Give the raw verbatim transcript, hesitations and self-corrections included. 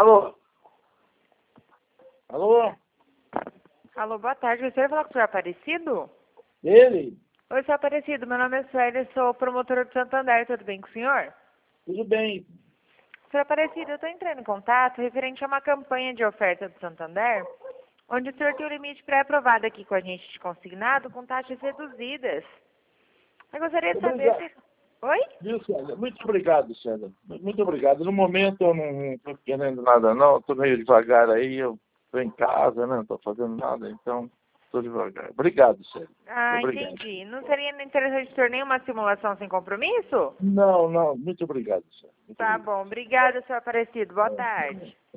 Alô? Alô? Alô, boa tarde. Gostaria de falar com o senhor Aparecido? Ele? Oi, senhor Aparecido. Meu nome é Sueli, sou promotora de Santander. Tudo bem com o senhor? Tudo bem. Senhor Aparecido, eu estou entrando em contato referente a uma campanha de oferta do Santander, onde o senhor tem o limite pré-aprovado aqui com a gente de consignado com taxas reduzidas. Eu gostaria de saber Obrigado. se... Oi? Viu, Célia? Muito obrigado, Célia. Muito obrigado. No momento eu não estou querendo nada, não. Estou meio devagar aí. Eu estou em casa, né? Não estou fazendo nada, então estou devagar. Obrigado, Célia. Ah, Obrigado. entendi. Não seria interessante o senhor nenhuma simulação sem compromisso? Não, não. Muito obrigado, Célia. Muito Tá obrigado. bom. Obrigada, senhor Aparecido. Boa tarde.